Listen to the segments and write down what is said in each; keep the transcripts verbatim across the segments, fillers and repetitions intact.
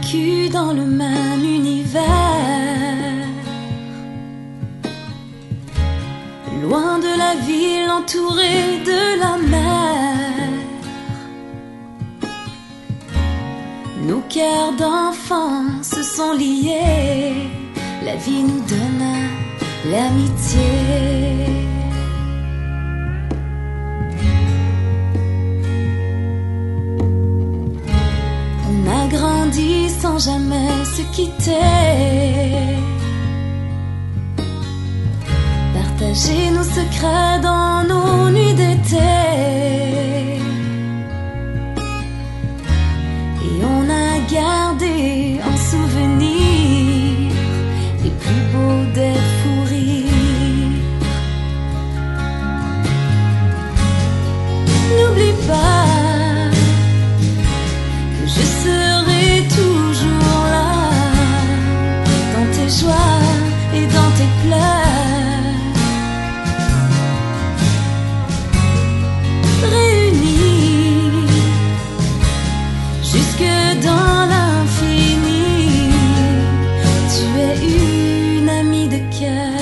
vécu dans le même univers, loin de la ville, entourée de la mer. Nos cœurs d'enfants se sont liés, la vie nous donna l'amitié. On a grandi sans jamais se quitter, partager nos secrets dans nos nuits d'été. Et on a gardé en souvenir les plus beaux des fous rires. N'oublie pas que je serai toujours là, dans tes joies et dans tes pleurs, réunis jusque dans l'infini. Tu es une amie de cœur.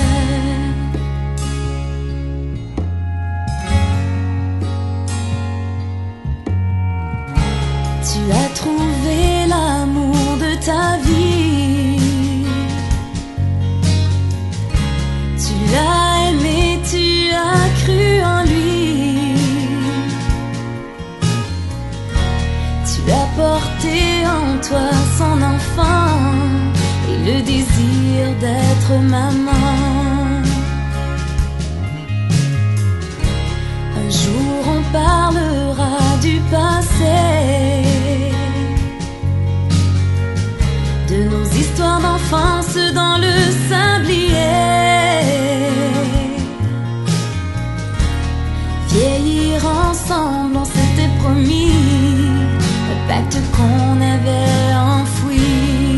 Tu as trouvé l'amour de ta vie, tu l'as aimé, tu as cru en lui, tu as porté en toi son enfant et le désir d'être maman. Un jour on parlera du passé, de nos histoires d'enfance dans le sablier. Vieillir ensemble, on s'était promis, le pacte qu'on avait enfoui.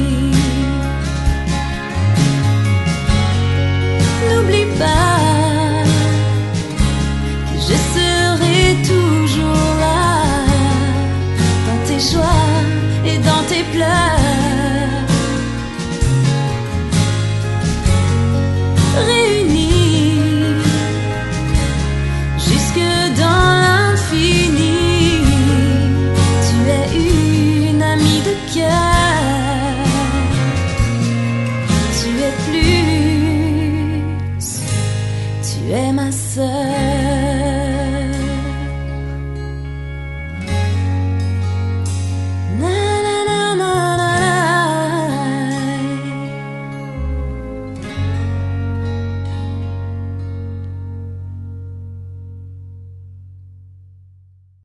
N'oublie pas que je serai toujours là, dans tes joies et dans tes pleurs, réunis jusque dans l'infini. Tu es une amie de cœur.